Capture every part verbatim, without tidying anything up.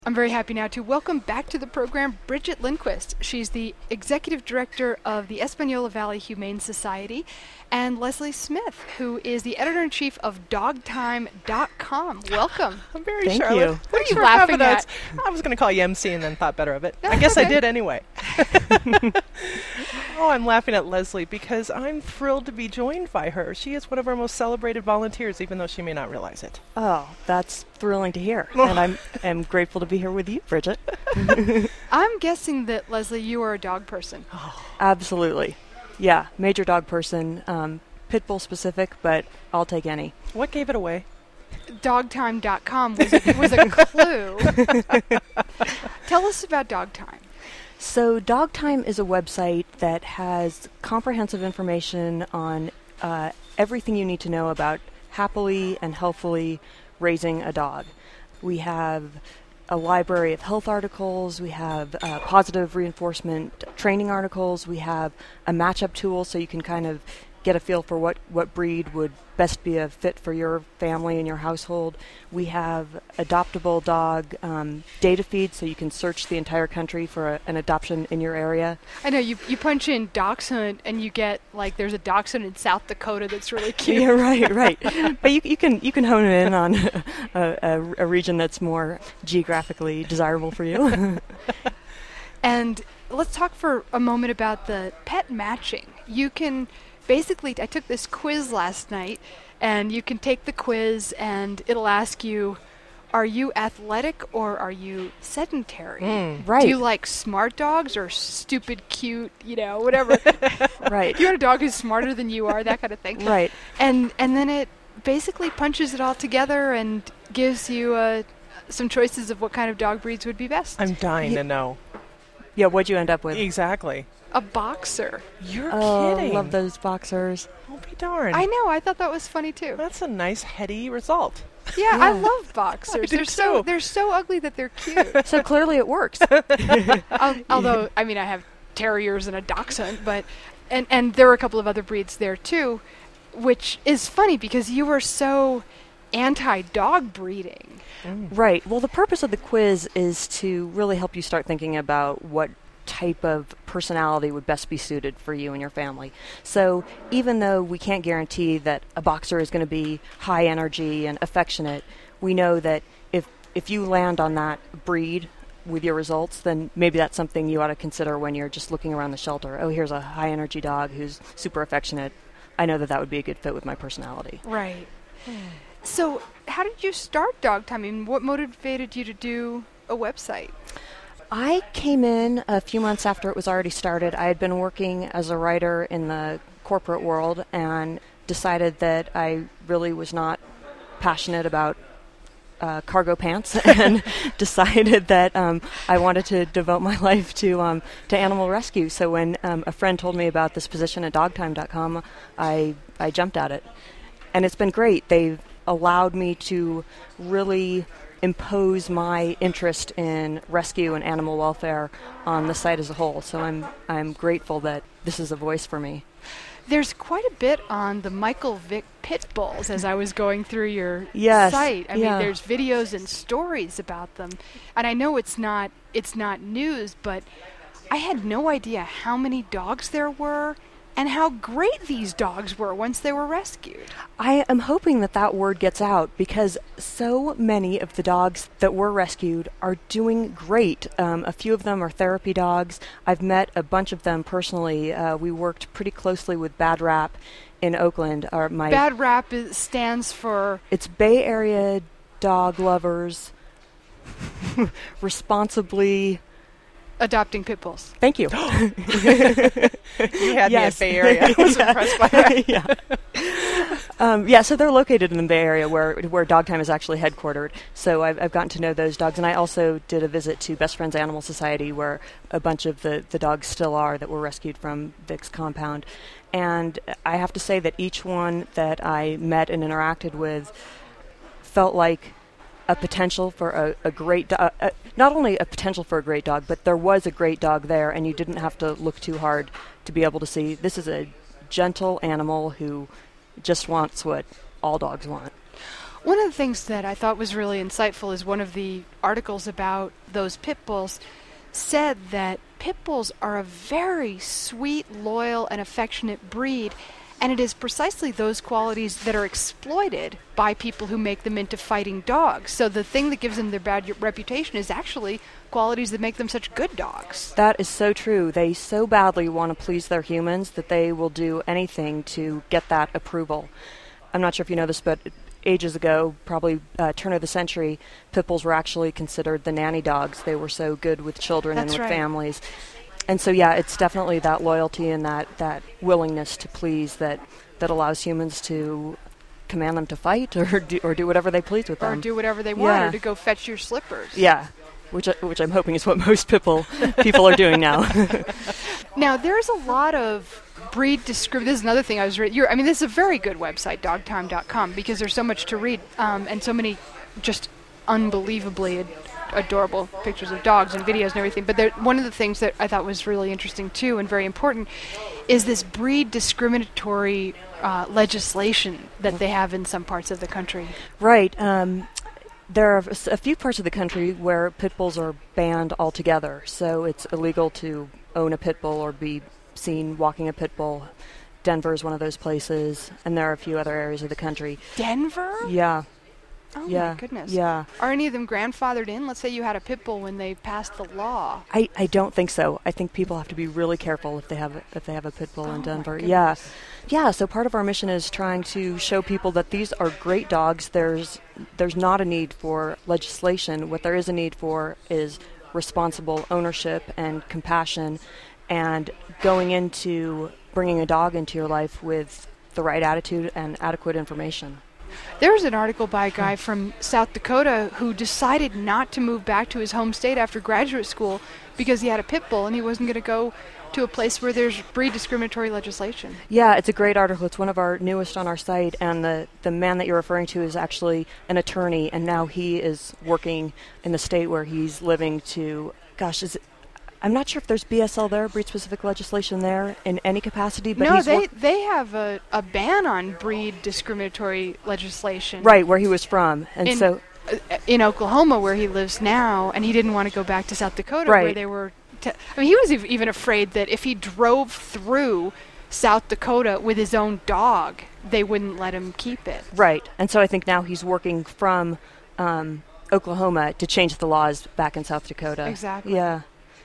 I'm very happy now to welcome back to the program Bridget Lindquist. She's the Executive Director of the Espanola Valley Humane Society, and Leslie Smith, who is the Editor-in-Chief of dog time dot com. Welcome. I'm very Thank Charlotte. you. Thanks What are you for laughing having at? us. I was going to call you M C and then thought better of it. That's I guess okay. I did anyway. Oh, I'm laughing at Leslie because I'm thrilled to be joined by her. She is one of our most celebrated volunteers, even though she may not realize it. Oh, that's thrilling to hear. And I'm am grateful to be here with you, Bridget. I'm guessing that, Leslie, you are a dog person. Absolutely. Yeah, major dog person, um, pit bull specific, but I'll take any. What gave it away? dog time dot com was a, was a clue. Tell us about Dog Time. So Dog Time is a website that has comprehensive information on uh, everything you need to know about happily and healthfully raising a dog. We have a library of health articles, we have uh, positive reinforcement training articles, we have a matchup tool so you can kind of get a feel for what, what breed would best be a fit for your family and your household. We have adoptable dog um, data feeds so you can search the entire country for a, an adoption in your area. I know, you you punch in Dachshund and you get, like, there's a Dachshund in South Dakota that's really cute. Yeah, right, right. But you, you can you can hone in on a, a, a region that's more geographically desirable for you. And let's talk for a moment about the pet matching. You can basically, I took this quiz last night, and you can take the quiz and it'll ask you, are you athletic or are you sedentary? Mm. Right. Do you like smart dogs or stupid, cute, you know, whatever? Right. You want a dog who's smarter than you are, that kind of thing. Right. And and then it basically punches it all together and gives you uh, some choices of what kind of dog breeds would be best. I'm dying Ye- to know. Yeah, what'd you end up with? Exactly. A boxer. You're Oh, kidding. love those boxers. I'll be darned. I know, I thought that was funny too. That's a nice, heady result. Yeah, I Yeah. love boxers. do they're so too. they're so ugly that they're cute. So clearly it works. Al- although, I mean, I have terriers and a dachshund, but and and there are a couple of other breeds there too, which is funny because you were so anti-dog breeding. Right. Well, the purpose of the quiz is to really help you start thinking about what type of personality would best be suited for you and your family. So even though we can't guarantee that a boxer is going to be high energy and affectionate, we know that if if you land on that breed with your results, then maybe that's something you ought to consider when you're just looking around the shelter. Oh, here's a high energy dog who's super affectionate. I know that that would be a good fit with my personality. Right. So, how did you start Dog Time? I mean, what motivated you to do a website? I came in a few months after it was already started. I had been working as a writer in the corporate world and decided that I really was not passionate about uh, cargo pants and decided that um, I wanted to devote my life to um, to animal rescue. So when um, a friend told me about this position at dog time dot com, I, I jumped at it. And it's been great. They've allowed me to really impose my interest in rescue and animal welfare on the site as a whole. So I'm I'm grateful that this is a voice for me. There's quite a bit on the Michael Vick pit bulls as I was going through your Yes, site. I yeah. mean, there's videos and stories about them. And I know it's not it's not news, but I had no idea how many dogs there were and how great these dogs were once they were rescued. I am hoping that that word gets out because so many of the dogs that were rescued are doing great. Um, a few of them are therapy dogs. I've met a bunch of them personally. Uh, we worked pretty closely with Bad Rap in Oakland. Our, my Bad Rap is, stands for It's Bay Area Dog Lovers Responsibly. adopting pit bulls. Thank you. You had Yes. me at Bay Area. I was Yeah. impressed by that. yeah. Um, yeah, so they're located in the Bay Area where where Dog Time is actually headquartered. So I've, I've gotten to know those dogs. And I also did a visit to Best Friends Animal Society where a bunch of the, the dogs still are that were rescued from Vic's compound. And I have to say that each one that I met and interacted with felt like a potential for a, a great do- uh, uh, not only a potential for a great dog, but there was a great dog there, and you didn't have to look too hard to be able to see this is a gentle animal who just wants what all dogs want. One of the things that I thought was really insightful is one of the articles about those pit bulls said that pit bulls are a very sweet, loyal, and affectionate breed, and it is precisely those qualities that are exploited by people who make them into fighting dogs. So the thing that gives them their bad reputation is actually qualities that make them such good dogs. That is so true. They so badly want to please their humans that they will do anything to get that approval. I'm not sure if you know this, but ages ago, probably uh, turn of the century, pit bulls were actually considered the nanny dogs. They were so good with children That's and with right. families. And so, yeah, it's definitely that loyalty and that, that willingness to please that, that allows humans to command them to fight or do, or do whatever they please with Or them. do whatever they want, Yeah. or to go fetch your slippers. Yeah, which I- which I'm hoping is what most people people are doing now. Now, there's a lot of breed description. This is another thing I was reading. I mean, this is a very good website, dog time dot com, because there's so much to read um, and so many just unbelievably ad- adorable pictures of dogs and videos and everything. But there, one of the things that I thought was really interesting, too, and very important, is this breed discriminatory uh, legislation that they have in some parts of the country. Right. Um, there are a few parts of the country where pit bulls are banned altogether. So it's illegal to own a pit bull or be seen walking a pit bull. Denver is one of those places, and there are a few other areas of the country. Denver? Yeah. Oh, yeah. my goodness. Yeah. Are any of them grandfathered in? Let's say you had a pit bull when they passed the law. I, I don't think so. I think people have to be really careful if they have a, if they have a pit bull Oh, in my Denver. goodness. Yeah. Yeah, so part of our mission is trying to show people that these are great dogs. There's there's not a need for legislation. What there is a need for is responsible ownership and compassion and going into bringing a dog into your life with the right attitude and adequate information. There was an article by a guy from South Dakota who decided not to move back to his home state after graduate school because he had a pit bull and he wasn't going to go to a place where there's breed discriminatory legislation. Yeah, it's a great article. It's one of our newest on our site, and the, the man that you're referring to is actually an attorney, and now he is working in the state where he's living to, gosh, is it, I'm not sure if there's B S L there, breed-specific legislation there, in any capacity, but no, he's they work- they have a, a ban on breed discriminatory legislation. right, where he was from, and in, so... uh, in Oklahoma, where he lives now, and he didn't want to go back to South Dakota, where Right. they were. Te- I mean, he was ev- even afraid that if he drove through South Dakota with his own dog, they wouldn't let him keep it. Right, and so I think now he's working from um, Oklahoma to change the laws back in South Dakota. Exactly. Yeah.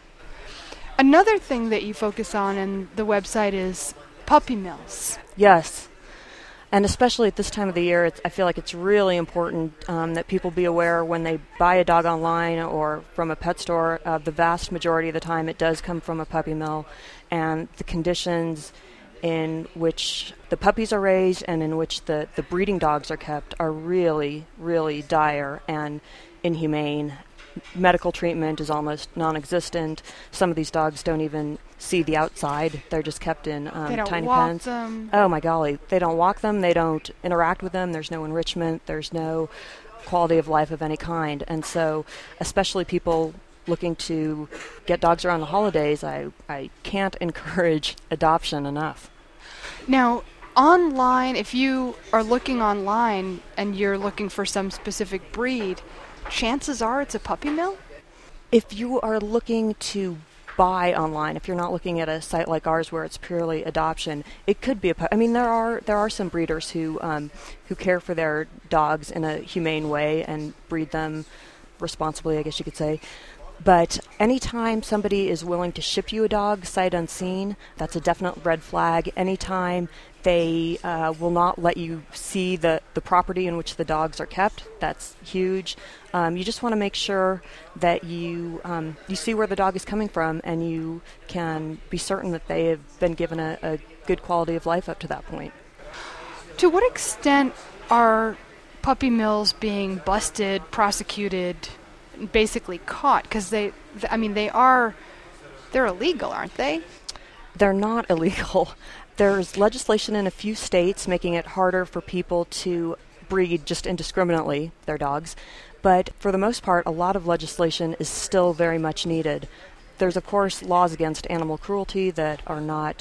Another thing that you focus on in the website is puppy mills. Yes. And especially at this time of the year, it's, I feel like it's really important um, that people be aware when they buy a dog online or from a pet store, uh, the vast majority of the time it does come from a puppy mill. And the conditions in which the puppies are raised and in which the, the breeding dogs are kept are really, really dire and inhumane. Medical treatment is almost non-existent. Some of these dogs don't even see the outside. They're just kept in um, they don't tiny walk pens. them. Oh my golly, they don't walk them, they don't interact with them, there's no enrichment, there's no quality of life of any kind. And so, especially people looking to get dogs around the holidays, I, I can't encourage adoption enough. Now, online, if you are looking online and you're looking for some specific breed, chances are it's a puppy mill? If you are looking to buy online, if you're not looking at a site like ours where it's purely adoption, it could be a pu- I mean, there are there are some breeders who um, who care for their dogs in a humane way and breed them responsibly, I guess you could say. But anytime somebody is willing to ship you a dog sight unseen, that's a definite red flag. Anytime they uh, will not let you see the, the property in which the dogs are kept, that's huge. Um, you just want to make sure that you um, you see where the dog is coming from and you can be certain that they have been given a, a good quality of life up to that point. To what extent are puppy mills being busted, prosecuted, basically caught? Because they, th- I mean, they are, they're illegal, aren't they? They're not illegal. There's legislation in a few states making it harder for people to breed just indiscriminately their dogs. But for the most part, a lot of legislation is still very much needed. There's, of course, laws against animal cruelty that are not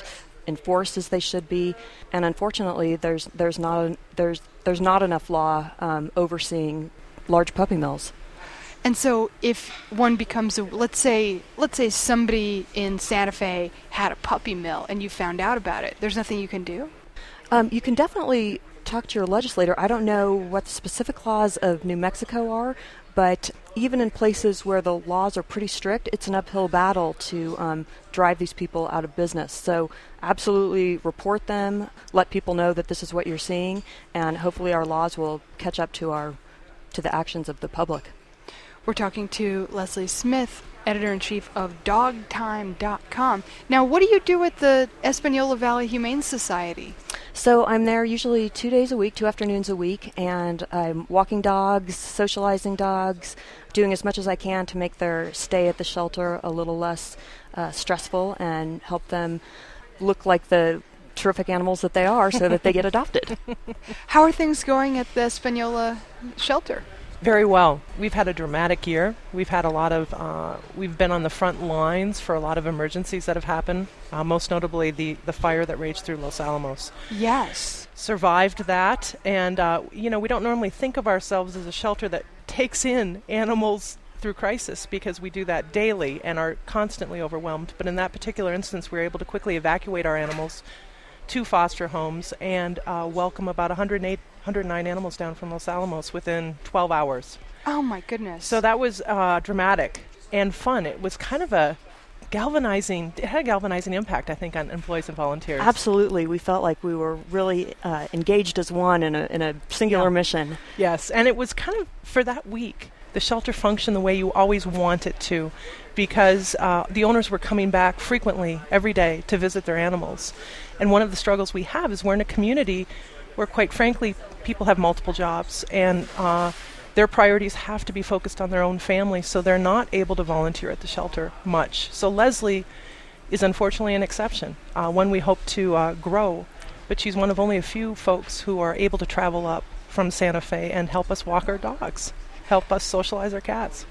enforced as they should be, and unfortunately, there's there's not a, there's there's not enough law um, overseeing large puppy mills. And so, if one becomes a, let's say, let's say somebody in Santa Fe had a puppy mill, and you found out about it, there's nothing you can do? Um, you can definitely talk to your legislator. I don't know what the specific laws of New Mexico are, but even in places where the laws are pretty strict, it's an uphill battle to um, drive these people out of business. So absolutely report them, let people know that this is what you're seeing, and hopefully our laws will catch up to our to the actions of the public. We're talking to Leslie Smith, editor-in-chief of dog time dot com. Now, what do you do at the Espanola Valley Humane Society? So I'm there usually two days a week, two afternoons a week, and I'm walking dogs, socializing dogs, doing as much as I can to make their stay at the shelter a little less uh, stressful and help them look like the terrific animals that they are so that they get adopted. How are things going at the Espanola shelter? Very well. We've had a dramatic year. We've had a lot of, uh, we've been on the front lines for a lot of emergencies that have happened, uh, most notably the, the fire that raged through Los Alamos. Yes. Survived that, and, uh, you know, we don't normally think of ourselves as a shelter that takes in animals through crisis because we do that daily and are constantly overwhelmed. But in that particular instance, we were able to quickly evacuate our animals to foster homes and uh, welcome about one hundred eight, one hundred nine animals down from Los Alamos within twelve hours. Oh, my goodness. So that was uh, dramatic and fun. It was kind of a galvanizing, it had a galvanizing impact, I think, on employees and volunteers. Absolutely. We felt like we were really uh, engaged as one in a, in a singular Yeah. mission. Yes, and it was kind of, for that week, the shelter functioned the way you always want it to, because uh, the owners were coming back frequently every day to visit their animals. And one of the struggles we have is we're in a community where, quite frankly, people have multiple jobs, and uh, their priorities have to be focused on their own family, so they're not able to volunteer at the shelter much. So Leslie is unfortunately an exception, uh, one we hope to uh, grow, but she's one of only a few folks who are able to travel up from Santa Fe and help us walk our dogs, help us socialize our cats.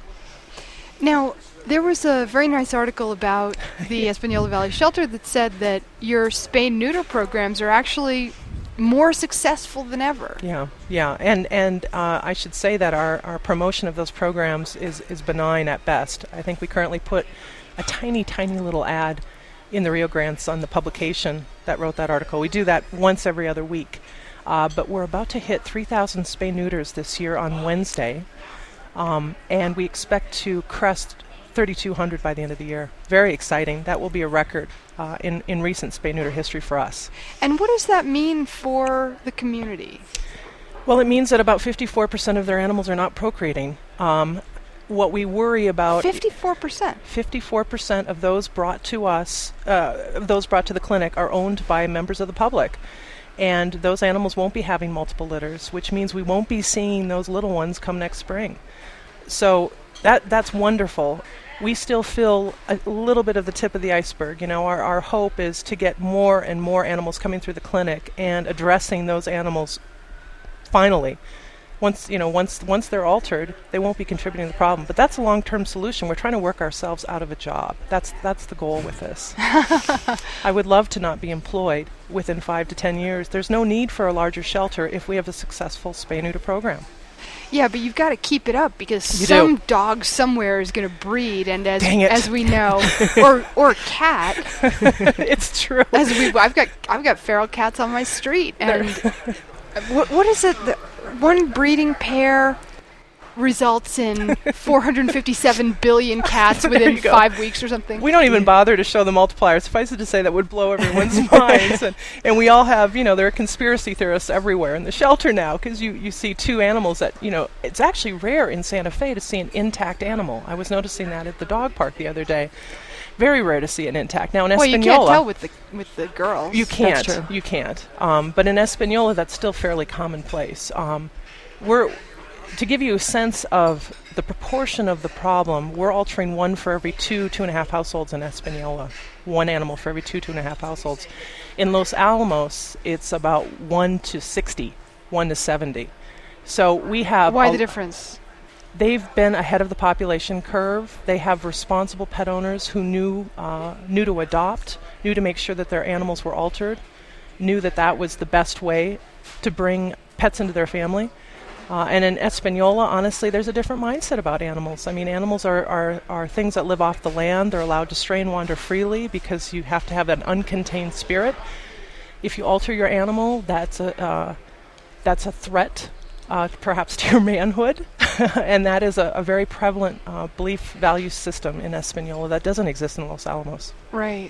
Now, there was a very nice article about the Espanola Valley Shelter that said that your spay-neuter programs are actually more successful than ever. Yeah, yeah, and and uh, I should say that our, our promotion of those programs is, is benign at best. I think we currently put a tiny, tiny little ad in the Rio Grande Sun, the publication that wrote that article. We do that once every other week, uh, but we're about to hit three thousand spay-neuters this year on Wednesday, um, and we expect to crest thirty-two hundred by the end of the year. Very exciting. That will be a record uh, in, in recent spay-neuter history for us. And what does that mean for the community? Well, it means that about fifty-four percent of their animals are not procreating. Um, what we worry about... fifty-four percent? fifty-four percent of those brought to us, uh, of those brought to the clinic are owned by members of the public. And those animals won't be having multiple litters, which means we won't be seeing those little ones come next spring. So that that's wonderful. We still feel a little bit of the tip of the iceberg. You know, our, our hope is to get more and more animals coming through the clinic and addressing those animals finally. Once, you know, once once they're altered, they won't be contributing to the problem. But that's a long-term solution. We're trying to work ourselves out of a job. That's that's the goal with this. I would love to not be employed within five to ten years. There's no need for a larger shelter if we have a successful spay-neuter program. Yeah, but you've got to keep it up because You some do. dog somewhere is going to breed, and as Dang it. as we know, or or cat, It's true. as we I've got I've got feral cats on my street, and what what is it? The, one breeding pair results in four hundred fifty-seven billion cats There within you go. five weeks or something. We don't even bother to show the multiplier. Suffice it to say that would blow everyone's minds. And, and we all have, you know, there are conspiracy theorists everywhere in the shelter now because you, you see two animals that, you know, it's actually rare in Santa Fe to see an intact animal. I was noticing that at the dog park the other day. Very rare to see an intact. Now in well, Espanola, you can't tell with the with the girls. you can't. true. You can't. Um, but in Espanola, that's still fairly commonplace. Um, we're to give you a sense of the proportion of the problem, we're altering one for every two, two and a half households in Espanola. One animal for every two, two and a half households. In Los Alamos, it's about one to sixty, one to seventy. So we have... Why a- the difference? they've been ahead of the population curve. They have responsible pet owners who knew uh, knew to adopt, knew to make sure that their animals were altered, knew that that was the best way to bring pets into their family. Uh, and in Espanola, honestly, there's a different mindset about animals. I mean, animals are, are, are things that live off the land. They're allowed to stray and wander freely because you have to have an uncontained spirit. If you alter your animal, that's a uh, that's a threat, uh, perhaps to your manhood, and that is a, a very prevalent uh, belief value system in Espanola that doesn't exist in Los Alamos. Right.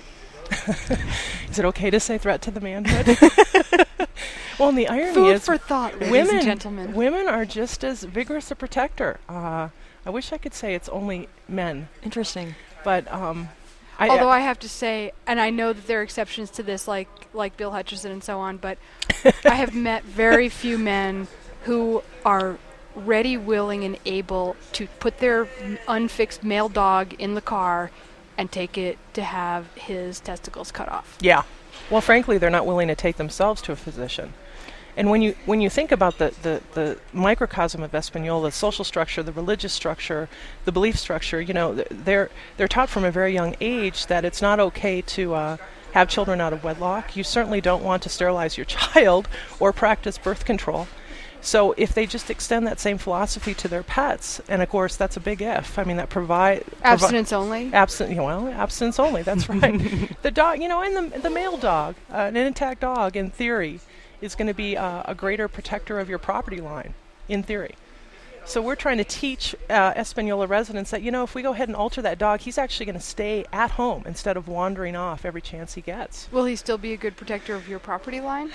Is it okay to say threat to the manhood? Well, and the irony Food is, for thought, ladies women, and gentlemen. women are just as vigorous a protector. Uh, I wish I could say it's only men, Interesting. but um, I, Although I have to say, and I know that there are exceptions to this, like like Bill Hutchison and so on, but I have met very few men who are ready, willing, and able to put their m- unfixed male dog in the car and take it to have his testicles cut off. yeah. Well, frankly, they're not willing to take themselves to a physician. And when you when you think about the, the, the microcosm of Espanola, the social structure, the religious structure, the belief structure, you know, th- they're they're taught from a very young age that it's not okay to uh, have children out of wedlock. You certainly don't want to sterilize your child or practice birth control. So if they just extend that same philosophy to their pets, and of course that's a big if. I mean, that provide provi- Abstinence only? Absent, well, abstinence only. That's right. The dog, you know, and the the male dog, uh, an intact dog, in theory, is going to be uh, a greater protector of your property line, in theory. So we're trying to teach uh, Espanola residents that, you know, if we go ahead and alter that dog, he's actually going to stay at home instead of wandering off every chance he gets. Will he still be a good protector of your property line?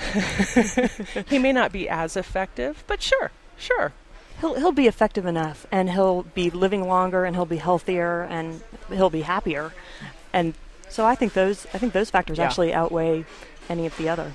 He may not be as effective, but sure, sure. He'll he'll be effective enough, and he'll be living longer, and he'll be healthier, and he'll be happier, and so I think those I think those factors Yeah. actually outweigh any of the other.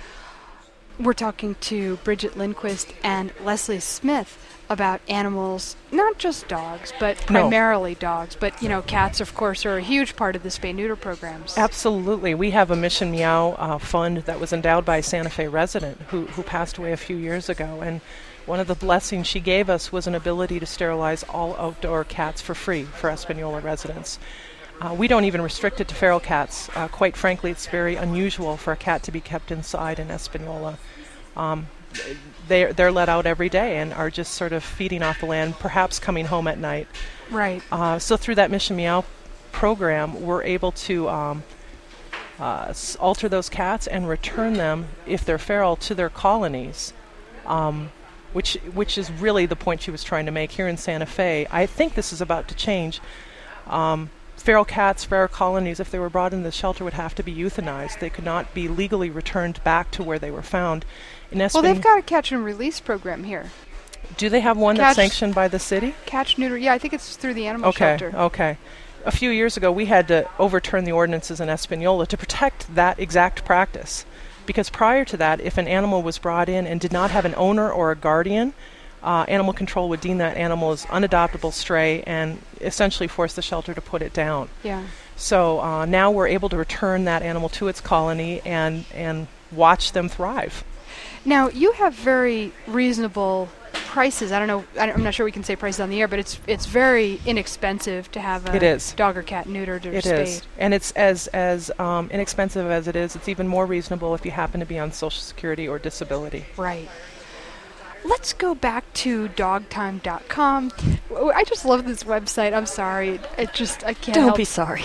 We're talking to Bridget Lindquist and Leslie Smith about animals, not just dogs, but No. primarily dogs. But, you know, cats, of course, are a huge part of the spay-neuter programs. Absolutely. We have a Mission Meow uh, fund that was endowed by a Santa Fe resident who, who passed away a few years ago. And one of the blessings she gave us was an ability to sterilize all outdoor cats for free for Espanola residents. Uh, we don't even restrict it to feral cats. Uh, quite frankly, it's very unusual for a cat to be kept inside in Espanola. Um, they're, they're let out every day and are just sort of feeding off the land, perhaps coming home at night. Right. Uh, so through that Mission Meow program, we're able to um, uh, s- alter those cats and return them, if they're feral, to their colonies, um, which which is really the point she was trying to make here in Santa Fe. I think this is about to change. Um, feral cats, feral colonies, if they were brought into the shelter, would have to be euthanized. They could not be legally returned back to where they were found. In Well, Espan- they've got a catch and release program here. Do they have one Catch- that's sanctioned by the city? Catch, neuter. Yeah, I think it's through the animal Okay, shelter. okay. A few years ago, we had to overturn the ordinances in Espanola to protect that exact practice. Because prior to that, if an animal was brought in and did not have an owner or a guardian, uh, animal control would deem that animal as unadoptable stray and essentially force the shelter to put it down. Yeah. So uh, now we're able to return that animal to its colony and, and watch them thrive. Now, you have very reasonable prices. I don't know. I don't, I'm not sure we can say prices on the air, but it's it's very inexpensive to have a It is. dog or cat neutered or It spayed. is, and it's as as um, inexpensive as it is. It's even more reasonable if you happen to be on Social Security or disability. Right. Let's go back to dog time dot com. W- I just love this website. I'm sorry. It, it just, I can't Don't help be sorry.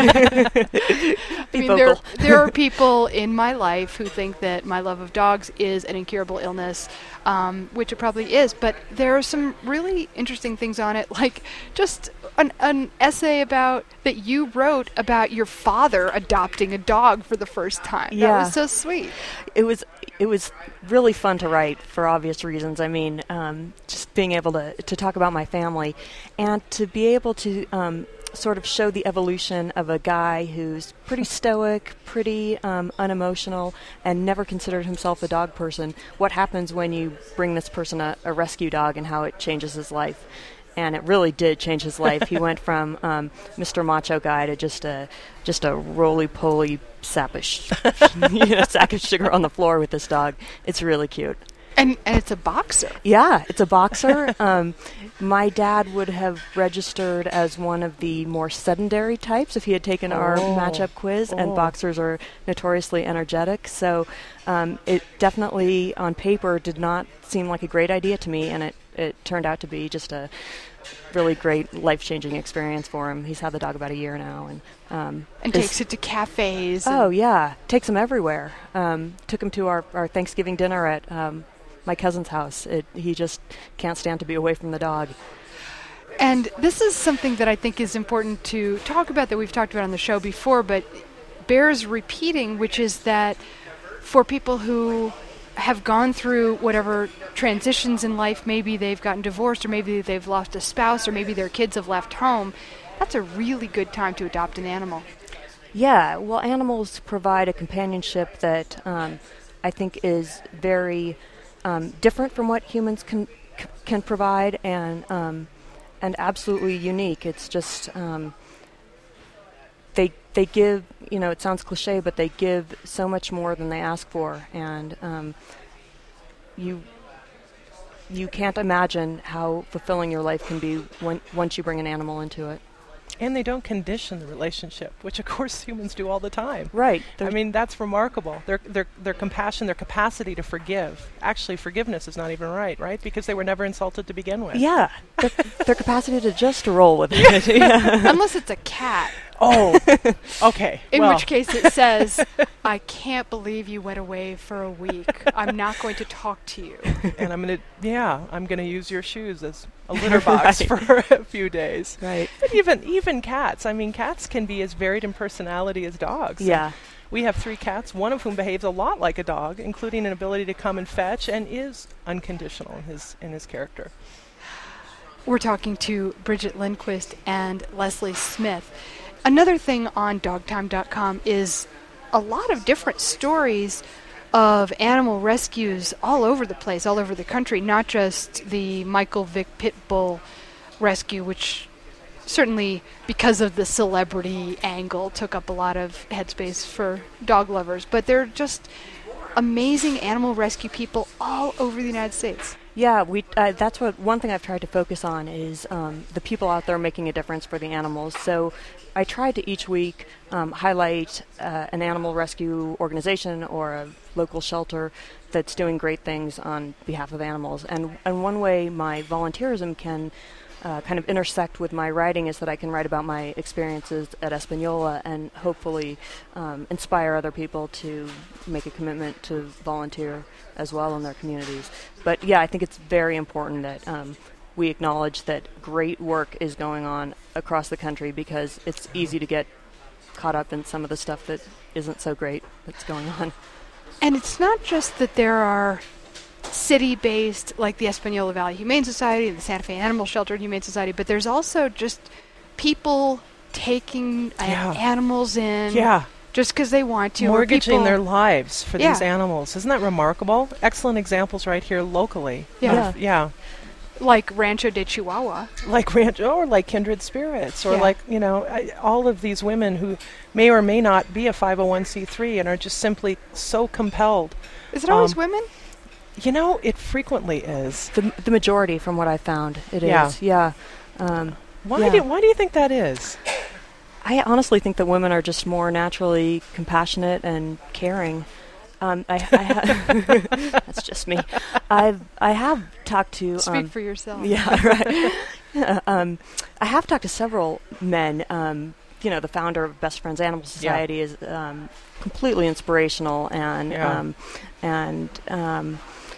I be mean, there, vocal. there are people in my life who think that my love of dogs is an incurable illness, um, which it probably is. But there are some really interesting things on it, like just an, an essay about that you wrote about your father adopting a dog for the first time. That Yeah. was so sweet. It was it was really fun to write for obvious reasons. I mean, um, just being able to to talk about my family and to be able to um, sort of show the evolution of a guy who's pretty stoic, pretty um, unemotional, and never considered himself a dog person. What happens when you bring this person a, a rescue dog and how it changes his life. And it really did change his life. He went from um, Mister Macho Guy to just a just a roly-poly sappish, you know, sack of sugar on the floor with this dog. It's really cute. And, and it's a boxer. Yeah, it's a boxer. um, my dad would have registered as one of the more sedentary types if he had taken our Oh. matchup quiz, Oh. and boxers are notoriously energetic. So um, it definitely, on paper, did not seem like a great idea to me, and it, it turned out to be just a really great life-changing experience for him. He's had the dog about a year now, and um, And is- takes it to cafes. Oh and- yeah, takes him everywhere. Um, took him to our, our Thanksgiving dinner at um, my cousin's house. It, he just can't stand to be away from the dog. And this is something that I think is important to talk about, that we've talked about on the show before, but bears repeating, which is that for people who have gone through whatever transitions in life, maybe they've gotten divorced, or maybe they've lost a spouse, or maybe their kids have left home, that's a really good time to adopt an animal. Yeah, well, animals provide a companionship that um, I think is very um, different from what humans can c- can provide, and um, and absolutely unique. It's just um, they they give, you know, it sounds cliche, but they give so much more than they ask for, and um, you you can't imagine how fulfilling your life can be when, once you bring an animal into it. And they don't condition the relationship, which of course humans do all the time. Right. I mean, that's remarkable. Their their their compassion, their capacity to forgive. Actually, forgiveness is not even right, right? Because they were never insulted to begin with. Yeah, their, their capacity to just roll with it. Yeah. Unless it's a cat, Oh, okay. in well, which case it says, I can't believe you went away for a week. I'm not going to talk to you. and I'm gonna, yeah, I'm gonna use your shoes as a litter box Right. for a few days. Right. But even even cats. I mean, cats can be as varied in personality as dogs. Yeah. We have three cats, one of whom behaves a lot like a dog, including an ability to come and fetch, and is unconditional in his in his character. We're talking to Bridget Lindquist and Leslie Smith. Another thing on dog time dot com is a lot of different stories of animal rescues all over the place, all over the country, not just the Michael Vick Pit Bull rescue, which certainly, because of the celebrity angle, took up a lot of headspace for dog lovers, but there are just amazing animal rescue people all over the United States. Yeah, we. Uh, that's what one thing I've tried to focus on is um, the people out there making a difference for the animals. So I tried to each week um, highlight uh, an animal rescue organization or a local shelter that's doing great things on behalf of animals. And and one way my volunteerism can uh, kind of intersect with my writing is that I can write about my experiences at Espanola and hopefully um, inspire other people to make a commitment to volunteer as well in their communities. But yeah, I think it's very important that um, we acknowledge that great work is going on across the country, because it's easy to get caught up in some of the stuff that isn't so great that's going on. And it's not just that there are city-based, like the Espanola Valley Humane Society and the Santa Fe Animal Shelter and Humane Society, but there's also just people taking uh, Yeah. animals in Yeah. just because they want to. or Mortgaging people- their lives for Yeah. these animals. Isn't that remarkable? Excellent examples right here locally. Yeah. Of- yeah. like Rancho de Chihuahua. Like Rancho, or like Kindred Spirits, or Yeah. like, you know, I, all of these women who may or may not be a five oh one c three and are just simply so compelled. Is it always Um, women? You know, it frequently is. The, the majority, from what I found, it Yeah. is. Yeah. Um, Why Yeah. do Why do you think that is? I honestly think that women are just more naturally compassionate and caring. Um, I, I ha- that's just me. I've I have talked to Speak um, for yourself. yeah right. Yeah, um, I have talked to several men. Um, you know, the founder of Best Friends Animal Society is um, completely inspirational and Yeah. um, and um,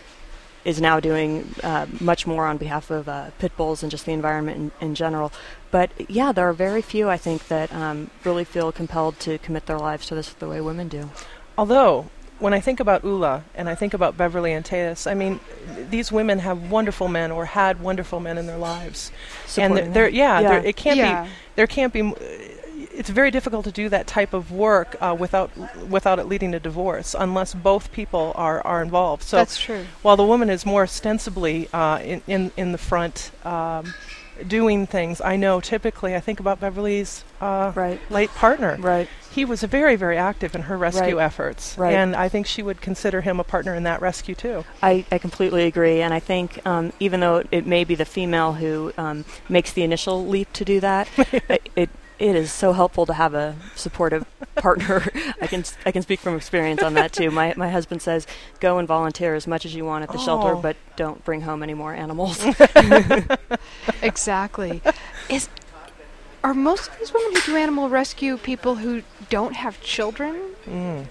is now doing uh, much more on behalf of uh, pit bulls and just the environment in, in general. But yeah, there are very few, I think, that um, really feel compelled to commit their lives to this the way women do. Although, when I think about Ula and I think about Beverly and Teus, I mean, th- these women have wonderful men or had wonderful men in their lives. and Supporting they're, they're them. yeah, Yeah. There, it can't Yeah. be, there can't be, m- it's very difficult to do that type of work uh, without without it leading to divorce, unless both people are, are involved. So That's true. while the woman is more ostensibly uh, in, in, in the front, um, doing things. I know typically, I think about Beverly's uh, Right. late partner. Right. He was very, very active in her rescue Right. efforts. Right. And I think she would consider him a partner in that rescue, too. I, I completely agree, and I think um, even though it may be the female who um, makes the initial leap to do that, it, it it is so helpful to have a supportive partner. I can I can speak from experience on that too. My my husband says, "Go and volunteer as much as you want at the Oh. shelter, but don't bring home any more animals." Exactly. Is are most of these women who do animal rescue people who don't have children? Mm.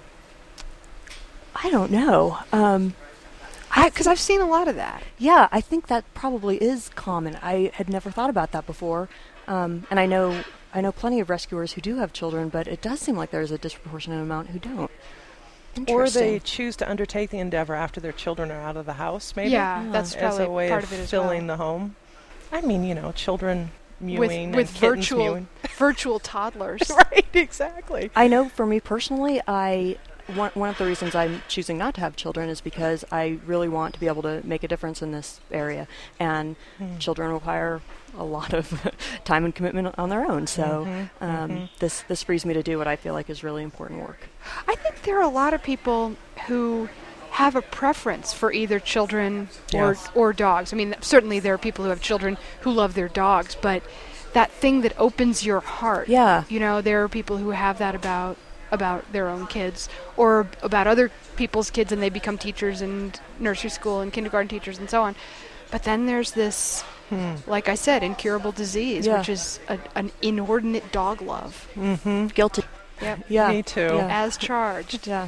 I don't know. Um, Because I've seen a lot of that. Yeah, I think that probably is common. I had never thought about that before, um, and I know I know plenty of rescuers who do have children, but it does seem like there's a disproportionate amount who don't. Or they Interesting. choose to undertake the endeavor after their children are out of the house, maybe? Yeah, Yeah. that's As probably a way part of of it as filling well. the home. I mean, you know, children mewing with with and kittens virtual mewing. virtual toddlers. Right, exactly. I know for me personally, I one one of the reasons I'm choosing not to have children is because I really want to be able to make a difference in this area, and Mm. children require a lot of time and commitment on their own. So Mhm, um, mhm. this this frees me to do what I feel like is really important work. I think there are a lot of people who have a preference for either children or Yes. or dogs. I mean, certainly there are people who have children who love their dogs, but that thing that opens your heart. Yeah. You know, there are people who have that about about their own kids or about other people's kids, and they become teachers and nursery school and kindergarten teachers and so on. But then there's this, Hmm. like I said, incurable disease, Yeah. which is a, an inordinate dog love. Mm-hmm. Guilty. Yep. Yeah. Me too. Yeah. As charged. Yeah.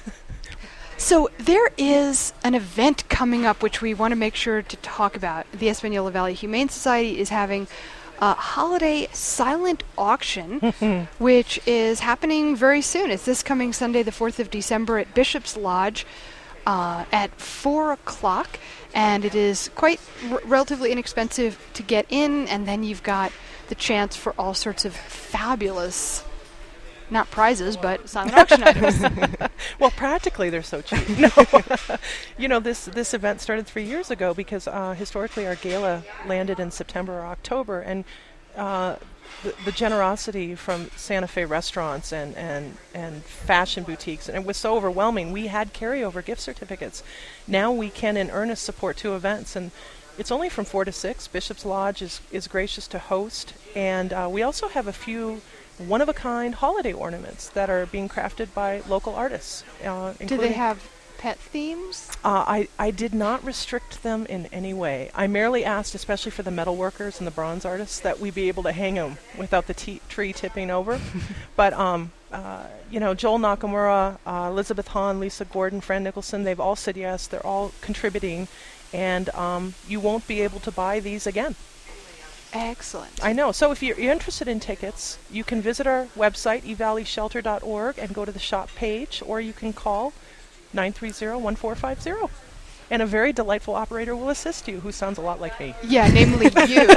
So there is an event coming up which we want to make sure to talk about. The Espanola Valley Humane Society is having a holiday silent auction, which is happening very soon. It's this coming Sunday, the fourth of December, at Bishop's Lodge uh, at four o'clock. And it is quite r- relatively inexpensive to get in, and then you've got the chance for all sorts of fabulous, not prizes, but silent auction items. Well, practically they're so cheap. No, you know, this this event started three years ago because uh, historically our gala landed in September or October, and uh, the, the generosity from Santa Fe restaurants and, and, and fashion boutiques, and it was so overwhelming. We had carryover gift certificates. Now we can, in earnest, support two events, and it's only from four to six. Bishop's Lodge is, is gracious to host, and uh, we also have a few one-of-a-kind holiday ornaments that are being crafted by local artists. Uh, Do they including- have pet themes? Uh, I, I did not restrict them in any way. I merely asked, especially for the metal workers and the bronze artists, that we be able to hang them without the t- tree tipping over. But, um, uh, you know, Joel Nakamura, uh, Elizabeth Hahn, Lisa Gordon, Fran Nicholson, they've all said yes. They're all contributing. And um, you won't be able to buy these again. Excellent. I know. So if you're you're interested in tickets, you can visit our website, e valley shelter dot org, and go to the shop page, or you can call nine three zero, one four five zero. And a very delightful operator will assist you, who sounds a lot like me. Yeah, namely you.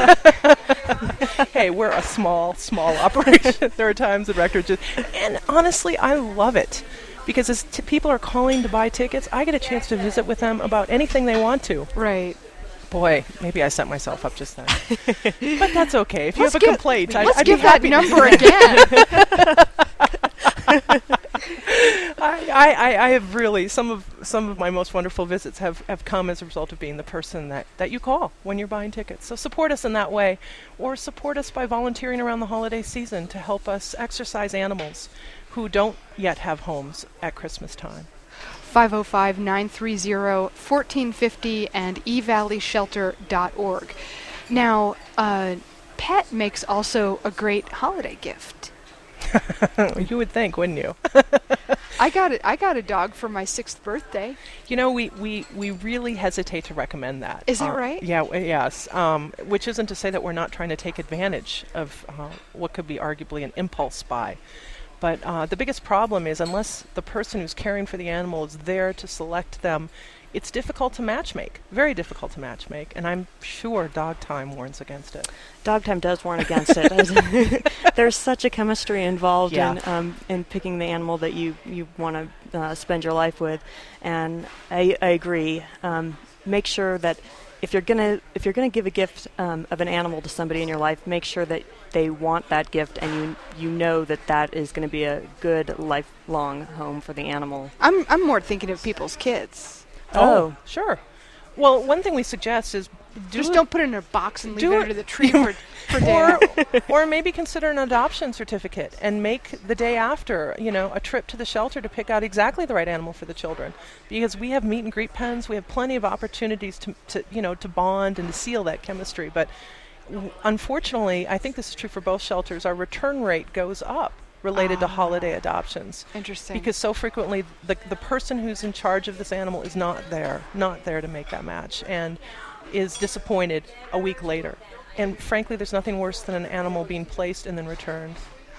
Hey, we're a small, small operation. There are times the director just... And honestly, I love it. Because as t- people are calling to buy tickets, I get a chance to visit with them about anything they want to. Right. Boy, maybe I set myself up just then. But that's okay. If you Let's have a get- complaint, I, Let's I'd give be that happy. number again. I, I, I- I have really, some of some of my most wonderful visits have, have come as a result of being the person that, that you call when you're buying tickets. So support us in that way, or support us by volunteering around the holiday season to help us exercise animals who don't yet have homes at Christmas time. five oh five, nine three zero, one four five zero and e valley shelter dot org. Now, uh, pet makes also a great holiday gift. You would think, wouldn't you? I got it. I got a dog for my sixth birthday. You know, we, we, we really hesitate to recommend that. Is that Uh, right? Yeah, w- yes. Um, which isn't to say that we're not trying to take advantage of uh, what could be arguably an impulse buy. But uh, the biggest problem is unless the person who's caring for the animal is there to select them, it's difficult to matchmake. Very difficult to matchmake. And I'm sure Dog Time warns against it. Dog Time does warn against it. There's such a chemistry involved Yeah. in um, in picking the animal that you, you want to uh, spend your life with, and I, I agree. Um, make sure that if you're gonna if you're gonna give a gift um, of an animal to somebody in your life, make sure that they want that gift, and you you know that that is going to be a good lifelong home for the animal. I'm I'm more thinking of people's kids. Oh, sure. Well, one thing we suggest is do just it, don't put it in a box and leave do it it- under the tree for for Dan. or, or maybe consider an adoption certificate and make the day after, you know, a trip to the shelter to pick out exactly the right animal for the children. Because we have meet and greet pens, we have plenty of opportunities to, to you know, to bond and to seal that chemistry. But w- unfortunately, I think this is true for both shelters, our return rate goes up related to Ah. holiday adoptions. Interesting. Because so frequently the the person who's in charge of this animal is not there, not there to make that match, and is disappointed a week later. And frankly, there's nothing worse than an animal being placed and then returned.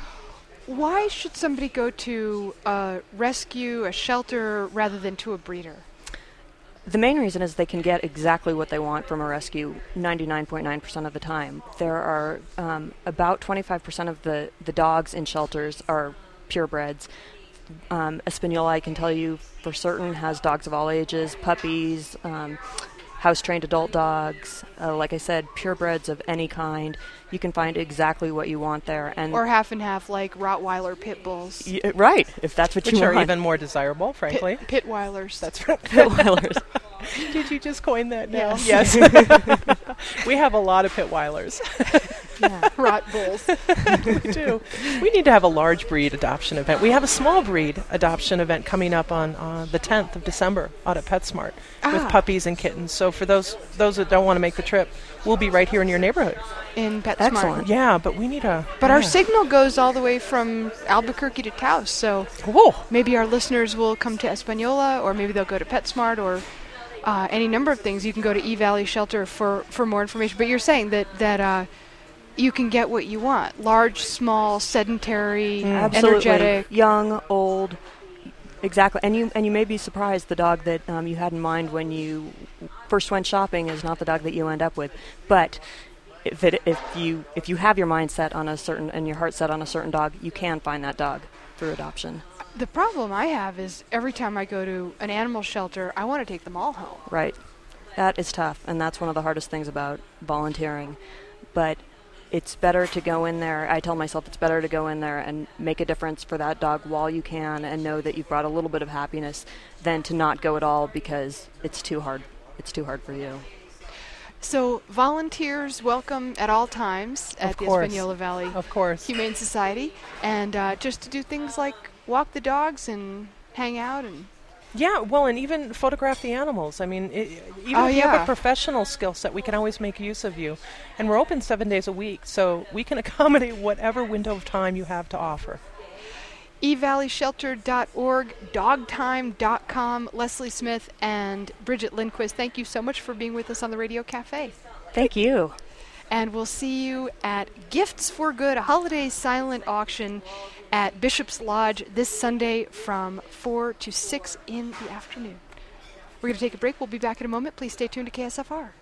Why should somebody go to a rescue, a shelter, rather than to a breeder? The main reason is they can get exactly what they want from a rescue ninety-nine point nine percent of the time. There are um, about twenty-five percent of the, the dogs in shelters are purebreds. Um, Espanola, I can tell you for certain, has dogs of all ages, puppies, um, house-trained adult dogs. Uh, like I said, purebreds of any kind. You can find exactly what you want there. And Or half and half, like Rottweiler pit bulls. y- right, if that's what Which you are want. even more desirable, frankly. Pit, Pitweilers. That's right. Rottweilers. Did you just coin that now? Yes. Yes. We have a lot of Pitweilers. Yeah. Rot bulls. We do. We need to have a large breed adoption event. We have a small breed adoption event coming up on uh, the tenth of December out at PetSmart with Ah. puppies and kittens. So for those those that don't want to make the trip, we'll be right here in your neighborhood. In PetSmart. Excellent. Yeah, but we need a... But yeah. our signal goes all the way from Albuquerque to Taos, so Whoa. maybe our listeners will come to Espanola, or maybe they'll go to PetSmart, or uh, any number of things. You can go to E-Valley Shelter for, for more information. But you're saying that, that uh, you can get what you want. Large, small, sedentary, Absolutely. energetic. Young, old. Exactly. And you and you may be surprised the dog that um, you had in mind when you first went shopping is not the dog that you end up with. But if it, if you if you have your mind set on a certain and your heart set on a certain dog, you can find that dog through adoption. The problem I have is every time I go to an animal shelter, I want to take them all home. Right. That is tough, and that's one of the hardest things about volunteering. But it's better to go in there. I tell myself it's better to go in there and make a difference for that dog while you can and know that you've brought a little bit of happiness than to not go at all because it's too hard. It's too hard for you. So volunteers welcome at all times at Of the course. Espanola Valley Of course. Humane Society, and uh, just to do things like walk the dogs and hang out and Yeah, well, and even photograph the animals. I mean, I even Oh, if you have yeah. a professional skill set, we can always make use of you. And we're open seven days a week, so we can accommodate whatever window of time you have to offer. e valley shelter dot org, dogtime dot com. Leslie Smith and Bridget Lindquist, thank you so much for being with us on the Radio Cafe. Thank you. And we'll see you at Gifts for Good, a holiday silent auction at Bishop's Lodge this Sunday from four to six in the afternoon. We're going to take a break. We'll be back in a moment. Please stay tuned to K S F R.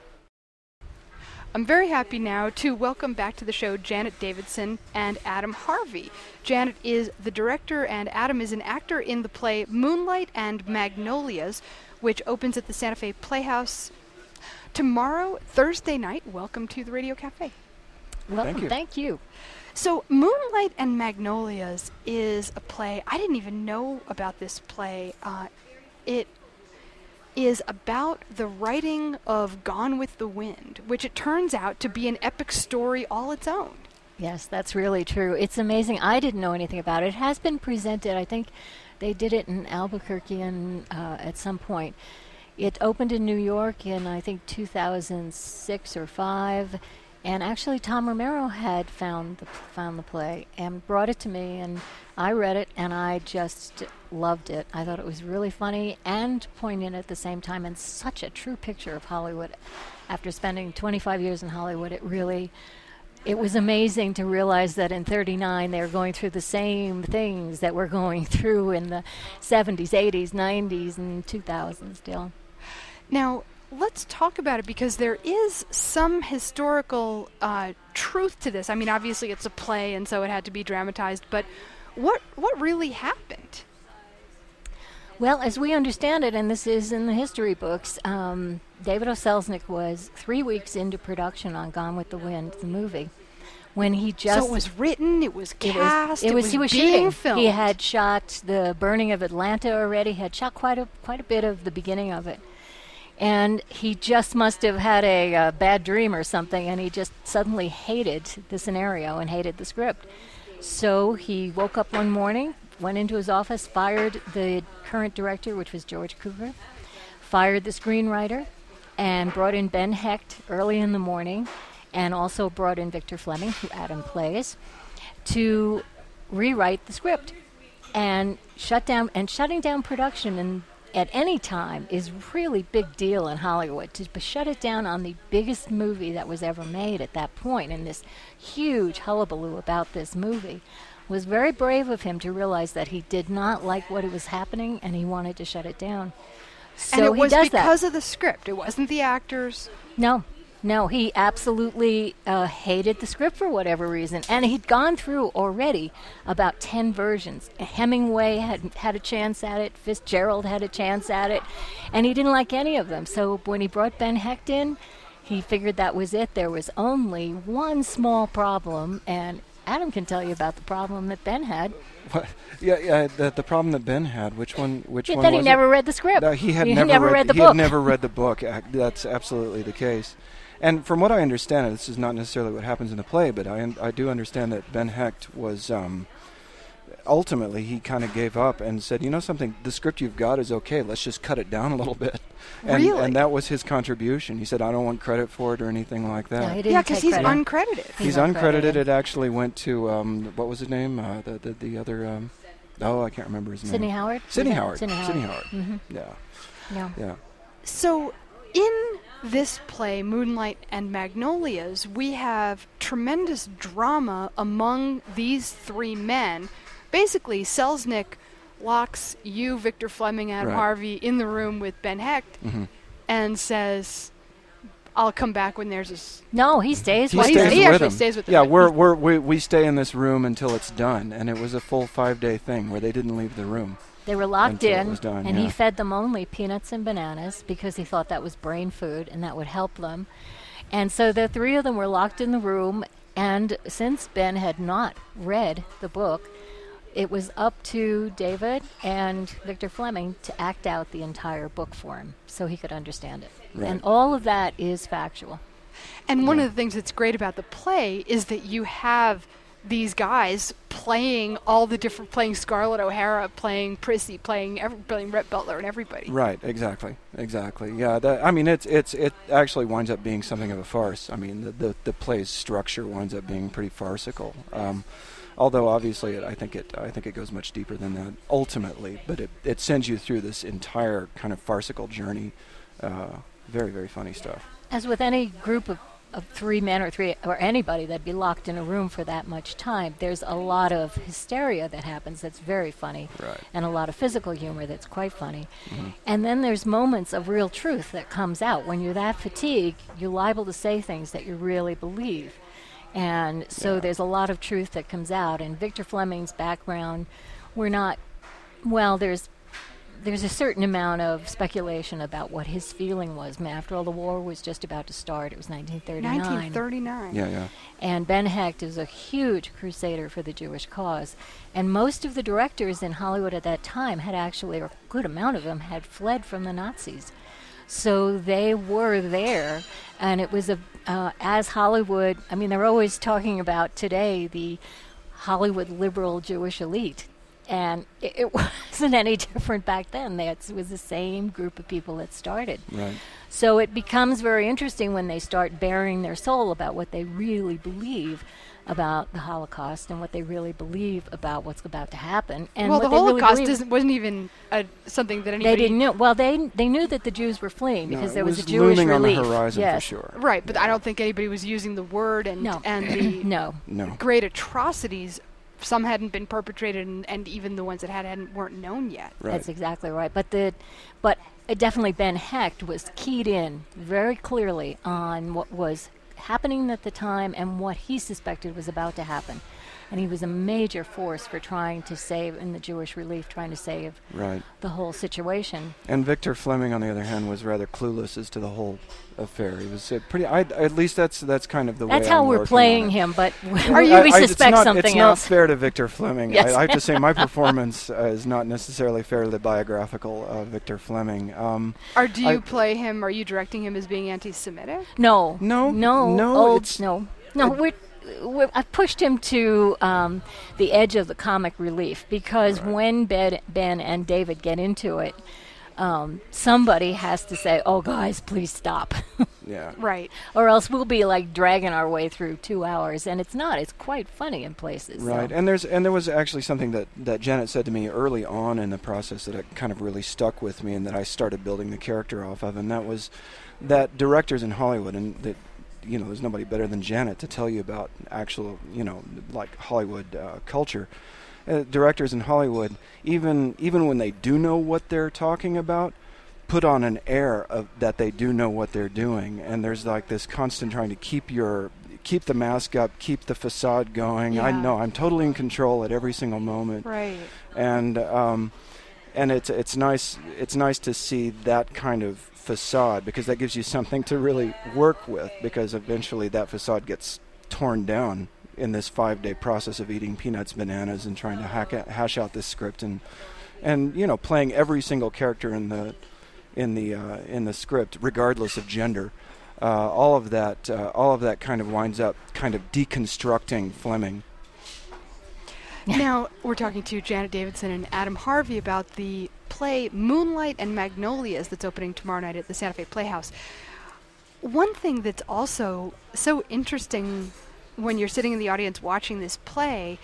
I'm very happy now to welcome back to the show Janet Davidson and Adam Harvey. Janet is the director and Adam is an actor in the play Moonlight and Magnolias, which opens at the Santa Fe Playhouse tomorrow, Thursday night. Welcome to the Radio Cafe. Welcome. Thank you. Thank you. So Moonlight and Magnolias is a play. I didn't even know about this play. Uh, it is about the writing of Gone with the Wind, which it turns out to be an epic story all its own. Yes, that's really true. It's amazing. I didn't know anything about it. It has been presented. I think they did it in Albuquerque and, uh, at some point. It opened in New York in, I think, two thousand six or five. And actually, Tom Romero had found the, found the play and brought it to me, and I read it, and I just loved it. I thought it was really funny and poignant at the same time, and such a true picture of Hollywood. After spending twenty-five years in Hollywood, it really, it was amazing to realize that in thirty-nine they were going through the same things that we're going through in the seventies, eighties, nineties, and two thousands still. Now, let's talk about it because there is some historical uh, truth to this. I mean, obviously it's a play, and so it had to be dramatized, but what what really happened? Well, as we understand it, and this is in the history books, um, David O. Selznick was three weeks into production on Gone with the Wind, the movie, when he just... So it was written, it was cast, it was, it was, it was he was being shooting. filmed. He had shot the burning of Atlanta already, had shot quite a quite a bit of the beginning of it. And he just must have had a uh, bad dream or something, and he just suddenly hated the scenario and hated the script. So he woke up one morning, went into his office, fired the current director, which was George Cukor, fired the screenwriter, and brought in Ben Hecht early in the morning, and also brought in Victor Fleming, who Adam plays, to rewrite the script. And shut down and shutting down production and at any time is really big deal in Hollywood. To b- shut it down on the biggest movie that was ever made at that point, and this huge hullabaloo about this movie, was very brave of him to realize that he did not like what was happening and he wanted to shut it down. So and it he was does because that. of the script. It wasn't the actors. No. No, he absolutely uh, hated the script for whatever reason. And he'd gone through already about ten versions. Hemingway had had a chance at it. Fitzgerald had a chance at it. And he didn't like any of them. So when he brought Ben Hecht in, he figured that was it. There was only one small problem. And Adam can tell you about the problem that Ben had. What? Yeah, yeah. The, the problem that Ben had. Which one? Which Yeah, one that was he never it? read the script. No, he had he never, never read, read the he book. had never read the book. Ac- That's absolutely the case. And from what I understand, this is not necessarily what happens in the play, but I un- I do understand that Ben Hecht was um, ultimately he kind of gave up and said, you know something, the script you've got is okay. Let's just cut it down a little bit. And, Really? and that was his contribution. He said, I don't want credit for it or anything like that. No, he didn't Yeah, because take he's credit. uncredited. He's He's uncredited. uncredited. It actually went to um, what was his name? Uh, the, the the other. Um, oh, I can't remember his name. Sidney Howard? Sidney Was it? Howard. Sidney Howard. Sidney Howard. Mhm. Yeah. Yeah. Yeah. So, in this play, Moonlight and Magnolias, we have tremendous drama among these three men. Basically, Selznick locks you, Victor Fleming, Adam Right. Harvey, in the room with Ben Hecht hmm and says, I'll come back when there's a... S-. No, he stays He Well, with he's- stays he with actually him. stays with them, Yeah, but we're, he's- we're, we we stay in this room until it's done, and it was a full five day thing where they didn't leave the room. They were locked Until it in, was done, and yeah. he fed them only peanuts and bananas because he thought that was brain food and that would help them. And so the three of them were locked in the room, and since Ben had not read the book, it was up to David and Victor Fleming to act out the entire book for him so he could understand it. Right. And all of that is factual. And one Yeah. of the things that's great about the play is that you have these guys playing all the different, playing Scarlett O'Hara, playing Prissy, playing every, playing Rhett Butler, and everybody. Right, exactly, exactly. Yeah, that, I mean, it's it's it actually winds up being something of a farce. I mean, the the, the play's structure winds up being pretty farcical. Um, although obviously, it, I think it I think it goes much deeper than that ultimately. But it it sends you through this entire kind of farcical journey. Uh, very very funny stuff. As with any group of, of three men or three or anybody that'd be locked in a room for that much time, there's a lot of hysteria that happens that's very funny, Right. and a lot of physical humor that's quite funny. Mhm. And then there's moments of real truth that comes out. When you're that fatigued, you're liable to say things that you really believe. And so Yeah. there's a lot of truth that comes out. And Victor Fleming's background, we're not, well, there's there's a certain amount of speculation about what his feeling was. I mean, after all, the war was just about to start. It was nineteen thirty-nine. nineteen thirty-nine. Yeah, yeah. And Ben Hecht is a huge crusader for the Jewish cause. And most of the directors in Hollywood at that time had actually, or a good amount of them, had fled from the Nazis. So they were there, and it was a, uh, as Hollywood, I mean, they're always talking about today the Hollywood liberal Jewish elite. And it, it wasn't any different back then. That was the same group of people that started. Right. So it becomes very interesting when they start bearing their soul about what they really believe about the Holocaust and what they really believe about what's about to happen. And Well, what the they really Holocaust believe- isn't, wasn't even uh, something that anybody... They didn't know. Well, they they knew that the Jews were fleeing No, because it there was, was a Jewish looming relief. on the horizon yes. for sure. Right, but I don't think anybody was using the word and, No. and the No. No. great atrocities. Some hadn't been perpetrated, and, and even the ones that had hadn't weren't known yet. Right. That's exactly right. But the, but uh, definitely Ben Hecht was keyed in very clearly on what was happening at the time and what he suspected was about to happen. and he was a major force for trying to save, in the Jewish Relief, trying to save Right. the whole situation. And Victor Fleming, on the other hand, was rather clueless as to the whole affair. He was uh, pretty. I, at least that's that's kind of the That's way. how I'm we're working playing on it. him, but Are you- I- we I- it's suspect not- something it's else. not fair to Victor Fleming. Yes. I, I have to say my performance uh, is not necessarily fairly biographical of Victor Fleming. Um, Or do you I- play him? Are you directing him as being anti-Semitic? No, No, no, no, old, it's- no, no. it- We're, we're, I've pushed him to um, the edge of the comic relief because Right. when Ben, Ben and David get into it, um, somebody has to say, "Oh, guys, please stop," yeah. Right. or else we'll be like dragging our way through two hours, and it's not. It's quite funny in places. so. Right, and there's and there was actually something that, that Janet said to me early on in the process that it kind of really stuck with me, and that I started building the character off of, and that was that directors in Hollywood, and that you know, there's nobody better than Janet to tell you about actual, you know, like Hollywood uh, culture. Uh, directors in Hollywood, even even when they do know what they're talking about, put on an air of that they do know what they're doing, and there's like this constant trying to keep your keep the mask up, keep the facade going. I Yeah. know I'm totally in control at every single moment, Right. and um, and it's it's nice it's nice to see that kind of facade, because that gives you something to really work with, because eventually that facade gets torn down in this five-day process of eating peanuts, bananas, and trying to hack out, hash out this script, and and you know, playing every single character in the in the uh, in the script, regardless of gender. Uh, all of that, uh, all of that, kind of winds up kind of deconstructing Fleming. Now, we're talking to Janet Davidson and Adam Harvey about the play Moonlight and Magnolias that's opening tomorrow night at the Santa Fe Playhouse. One thing that's also so interesting when you're sitting in the audience watching this play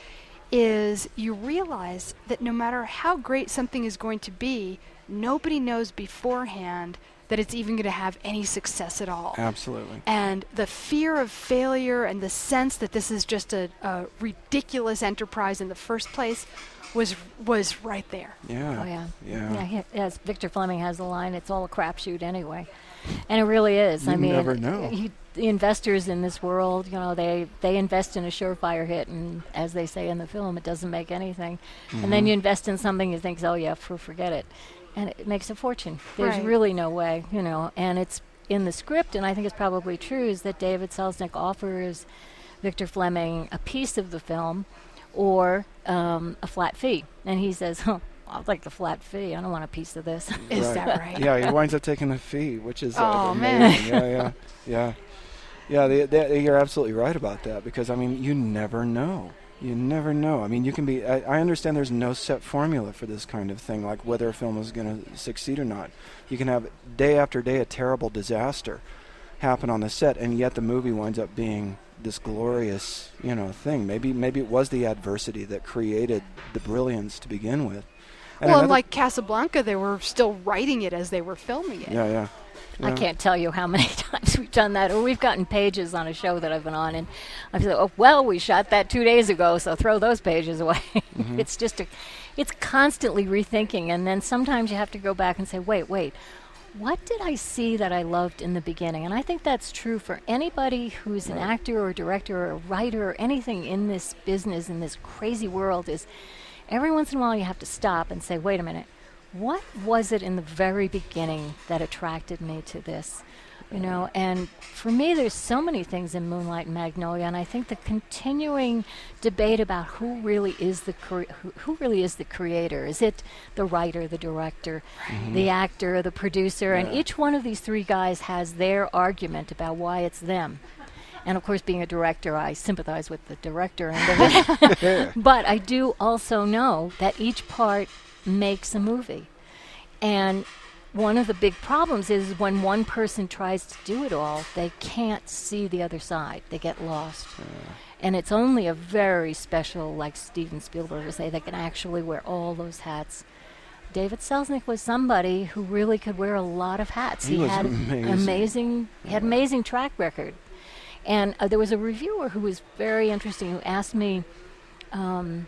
is you realize that no matter how great something is going to be, nobody knows beforehand that it's even going to have any success at all. Absolutely. And the fear of failure and the sense that this is just a, a ridiculous enterprise in the first place was was right there. Yeah. Oh yeah, Yeah. yeah. He, as Victor Fleming has the line, "It's all a crapshoot anyway," and it really is. I You mean, never know. He, the investors in this world, you know, they they invest in a surefire hit, and as they say in the film, it doesn't make anything. Mm-hmm. And then you invest in something, you think, "Oh yeah, for forget it," and it makes a fortune. There's Right. really no way, you know. And it's in the script, and I think it's probably true, is that David Selznick offers Victor Fleming a piece of the film or um, a flat fee, and he says, "Oh, I'll take the flat fee. I don't want a piece of this." Is Right. that right? Yeah, he winds up taking a fee, which is uh, Oh, amazing. man. Yeah, yeah, yeah, yeah. They, they, you're absolutely right about that, because I mean, you never know. You never know. I mean, you can be. I, I understand there's no set formula for this kind of thing, like whether a film is going to succeed or not. You can have day after day a terrible disaster happen on the set, and yet the movie winds up being this glorious, you know, thing. Maybe, maybe it was the adversity that created the brilliance to begin with. And Well, another- like Casablanca, they were still writing it as they were filming it. yeah, yeah. I Yeah. can't tell you how many times we've done that. Or we've gotten pages on a show that I've been on, and I've said, "Oh, well, we shot that two days ago, so throw those pages away." Mm-hmm. It's just a, it's constantly rethinking, and then sometimes you have to go back and say, "Wait, wait, what did I see that I loved in the beginning?" And I think that's true for anybody who's an actor or a director or a writer or anything in this business, in this crazy world. Is every once in a while you have to stop and say, "Wait a minute. What was it in the very beginning that attracted me to this?" You know, and for me, there's so many things in Moonlight and Magnolia, and I think the continuing debate about who really is the cre- who, who really is the creator. Is it the writer, the director, the actor, the producer? And Yeah. each one of these three guys has their argument about why it's them. And of course, being a director, I sympathize with the director end of it. But I do also know that each part makes a movie. And one of the big problems is when one person tries to do it all, they can't see the other side. They get lost. And it's only a very special, like Steven Spielberg would say, that can actually wear all those hats. David Selznick was somebody who really could wear a lot of hats. He was had amazing. amazing he had amazing track record. And uh, there was a reviewer who was very interesting who asked me um,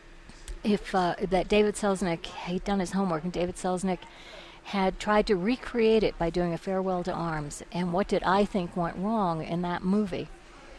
if uh, that David Selznick, he'd done his homework, and David Selznick had tried to recreate it by doing A Farewell to Arms, and what did I think went wrong in that movie?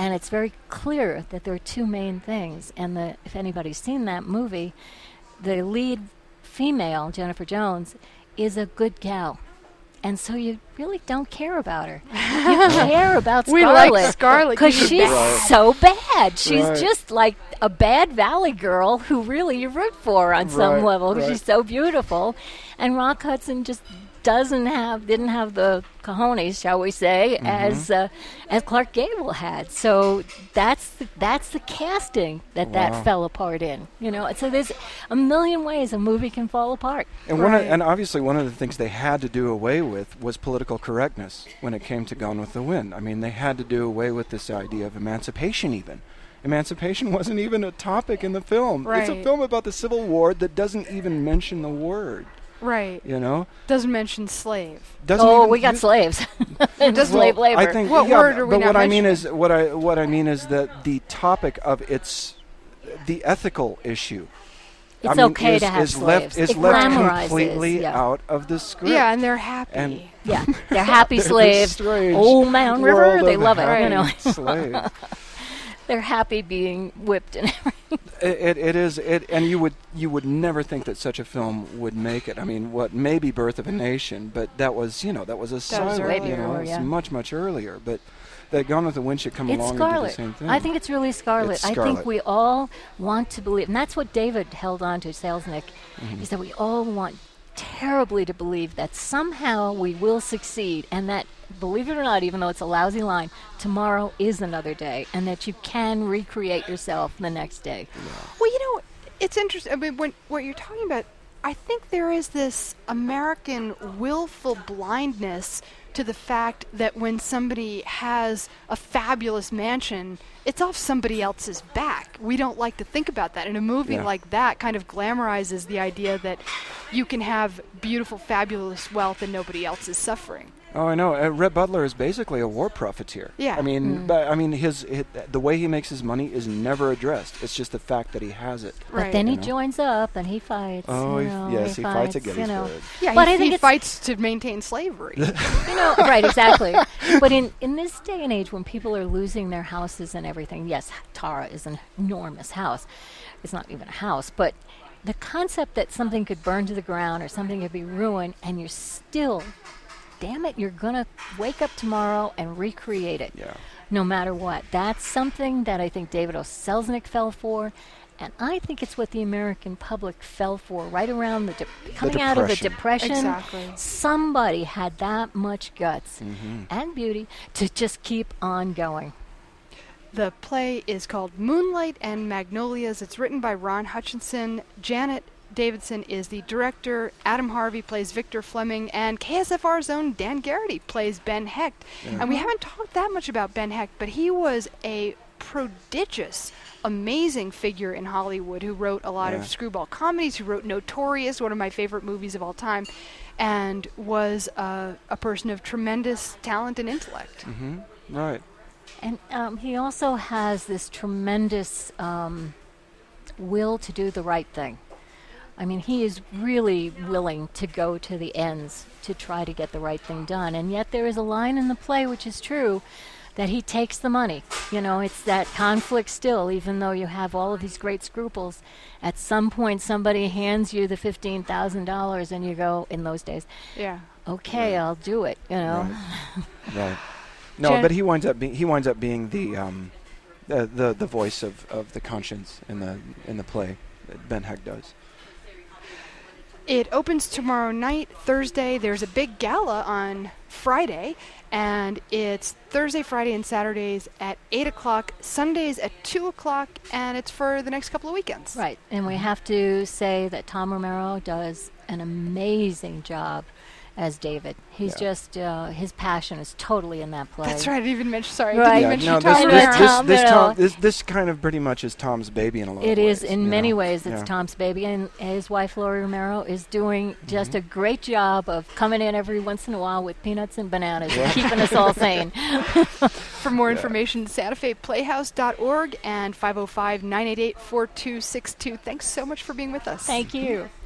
And it's very clear that there are two main things. And the, if anybody's seen that movie, the lead female, Jennifer Jones, is a good gal. And so you really don't care about her. You care about We Scarlett. like Scarlett. Because She's she's Right. so bad. She's Right. just like a bad Valley girl who really you root for on some Right, level because right. she's so beautiful. And Rock Hudson just doesn't have, didn't have the cojones, shall we say, Mm-hmm. as uh, as Clark Gable had. So that's the, that's the casting that Wow. that fell apart in. You know, so there's a million ways a movie can fall apart. And one of, Right. and obviously one of the things they had to do away with was political correctness when it came to Gone with the Wind. I mean, they had to do away with this idea of emancipation even. Emancipation wasn't even a topic in the film. It's a Right. film about the Civil War that doesn't even mention the word, Right. you know? Doesn't mention slave. Doesn't Oh, even we got use- slaves. doesn't- slave labor. I think What yeah, word are we but not what I mean mentioning? is what I what I mean is that the topic of its the ethical issue It's I mean, okay is, to have is slaves. left is It left glamorizes, completely yeah. out of the script. Yeah, and they're happy. And- Yeah, they're happy They're this slaves. strange Old Mound River, world they of love it. happy You know, slave. they're happy being whipped and everything. It, it, it is, it, and you would you would never think that such a film would make it. I mean, what maybe Birth of a Nation, but that was you know that was a was silent, way you know, before, it was yeah. much much earlier. But that Gone with the Wind should come It's along and do the Scarlet. same thing. I think it's really Scarlet. It's I Scarlet. think we all want to believe, and that's what David held on to, Selznick, Mm-hmm. is that we all want terribly to believe that somehow we will succeed, and that, believe it or not, even though it's a lousy line, tomorrow is another day, and that you can recreate yourself the next day. Well, you know, it's interesting. I mean, when what you're talking about, I think there is this American willful blindness to the fact that when somebody has a fabulous mansion, it's off somebody else's back. We don't like to think about that. And a movie Yeah. like that kind of glamorizes the idea that you can have beautiful, fabulous wealth and nobody else is suffering. Oh, I know. Uh, Rhett Butler is basically a war profiteer. Yeah. I mean, Mm. but I mean, his, his the way he makes his money is never addressed. It's just the fact that he has it. But Right. then he You know? joins up and he fights. Oh, you he- know, yes, he fights at you Gettysburg. know. Yeah, But he, I think he it's- fights to maintain slavery. You know, right, exactly. But in, in this day and age when people are losing their houses and everything, yes, Tara is an enormous house. It's not even a house, but the concept that something could burn to the ground or something could be ruined and you're still, damn it, you're going to wake up tomorrow and recreate it. Yeah. No matter what. That's something that I think David O. Selznick fell for. And I think it's what the American public fell for right around the, de- coming out of the Depression. Depression. Exactly. Somebody had that much guts Mm-hmm. and beauty to just keep on going. The play is called Moonlight and Magnolias. It's written by Ron Hutchinson. Janet Davidson is the director. Adam Harvey plays Victor Fleming. And K S F R's own Dan Garrity plays Ben Hecht. And we haven't talked that much about Ben Hecht, but he was a prodigious, amazing figure in Hollywood who wrote a lot Yeah. of screwball comedies, who wrote Notorious, one of my favorite movies of all time, and was uh, a person of tremendous talent and intellect. Mm-hmm. Right. And um, he also has this tremendous um, will to do the right thing. I mean, he is really willing to go to the ends to try to get the right thing done. And yet there is a line in the play, which is true, that he takes the money. You know, it's that conflict still, even though you have all of these great scruples. At some point, somebody hands you the fifteen thousand dollars and you go, in those days, Yeah. okay, I'll do it, you know. Right. Right. No, Jen- but he winds up being he winds up being the um, the, the the voice of, of the conscience in the in the play that Ben Hecht does. It opens tomorrow night, Thursday. There's a big gala on Friday, and it's Thursday, Friday, and Saturdays at eight o'clock, Sundays at two o'clock, and it's for the next couple of weekends. Right, and we have to say that Tom Romero does an amazing job as David. He's Yeah. just, uh, his passion is totally in that play. That's right. I didn't even mention, sorry, Right. I Yeah, didn't even no, mention this Tom this Romero. this Tom, this, you know. Tom, this this kind of pretty much is Tom's baby in a lot It of is, ways. in you many know? ways, it's Yeah. Tom's baby, and his wife, Lori Romero, is doing just Mm-hmm. a great job of coming in every once in a while with peanuts and bananas and keeping us all sane. For more information, Santa Fe Playhouse dot org and five oh five, nine eight eight, four two six two. Thanks so much for being with us. Thank you.